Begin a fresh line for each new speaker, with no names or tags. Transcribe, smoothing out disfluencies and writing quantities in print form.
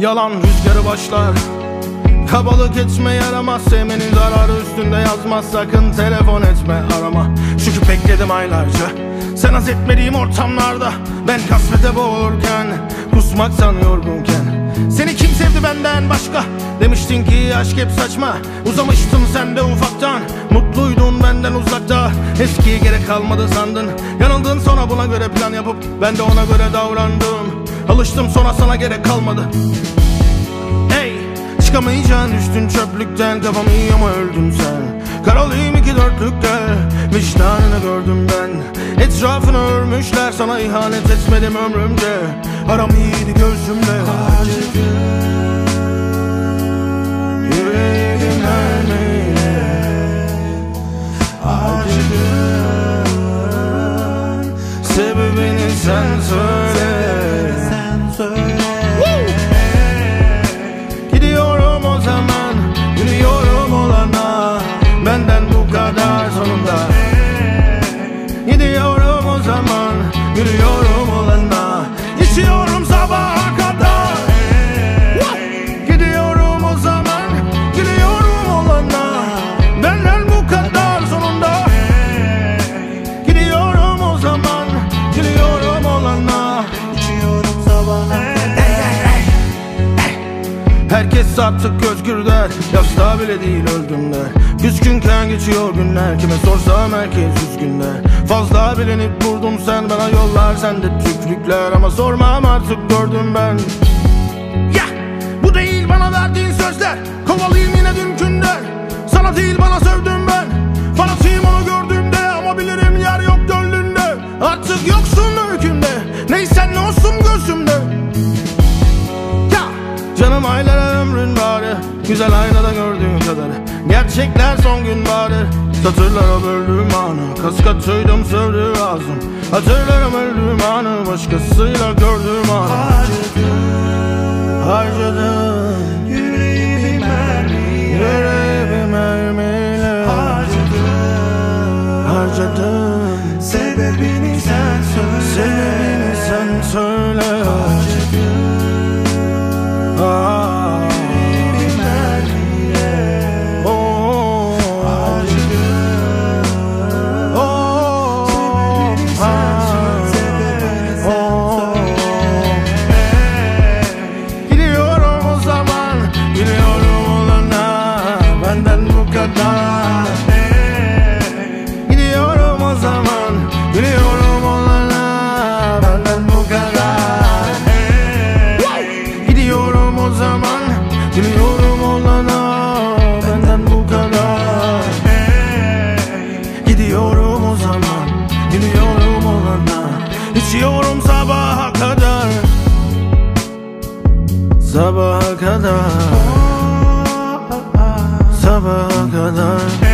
Yalan rüzgarı başlar. Kabalık etme yaramaz, sevmenin zararı üstünde yazmaz. Sakın telefon etme, arama. Çünkü bekledim aylarca, sen haz etmediğim ortamlarda. Ben kasvete boğulurken, kusmaktan yorgunken. Seni kim sevdi benden başka? Demiştin ki aşk hep saçma. Uzamıştın sen de ufaktan, mutluydun benden uzakta. Eskiye gerek kalmadı sandın, yanıldın sonra buna göre plan yapıp ben de ona göre davrandım. Alıştım sonra sana gerek kalmadı. Hey, çıkamayacağın düştün çöplükten, kafam iyi ama öldün sen. Karalıyım 2 dörtlükte, vicdanını gördüm ben. Etrafını örmüşler, sana ihanet etmedim ömrümce. Aram iyiydi göğsümde. Yüreğim mermiyle acıdın. Sebebini sen söyle. Gidiyorum o zaman, gülüyorum olana. Benden bu kadar sonunda. Gidiyorum o zaman, gülüyorum olana. İçiyorum sabaha kadar. Gidiyorum o zaman, gülüyorum olana. Benden bu kadar sonunda. Gidiyorum o zaman, gülüyorum olana. İçiyorum sabaha. Herkes artık özgür der, yasta bile değil öldüm der. Küskünken geçiyor günler, kime sorsam herkes üzgün der. Fazla bilinip vurdun sen bana yollar, sende tükrükler. Ama sormam artık gördüm ben. Ya, bu değil bana verdiğin sözler. Kovalayayım yine dünkünden. Sana değil bana sövdüm ben. Fanatiyim onu gördüğümde, ama bilirim yer yok gönlünde. Artık yoksun öykümde, neysen ne olsun gözümde. Canım aylara ömrün bari, güzel aynada gördüğün kadarı. Gerçekler son gün bari, satırlara böldüğüm anı. Kas katıydım sövdüğü ağzım, hatırlarım öldüğüm anı. Başkasıyla gördüğüm anı. Harcadın
Yüreğimi
mermiyle harcadın.
Sebebini sen söyle.
Sebebini sen söyle. Gidiyorum o zaman, gülüyorum olana. Benden bu kadar. Gidiyorum o zaman, gülüyorum olana. Benden bu kadar. Gidiyorum o zaman, gülüyorum olana. Benden bu kadar. Gidiyorum o zaman, gülüyorum olana. İçiyorum sabaha kadar. Sabaha kadar. Sabaha kadar.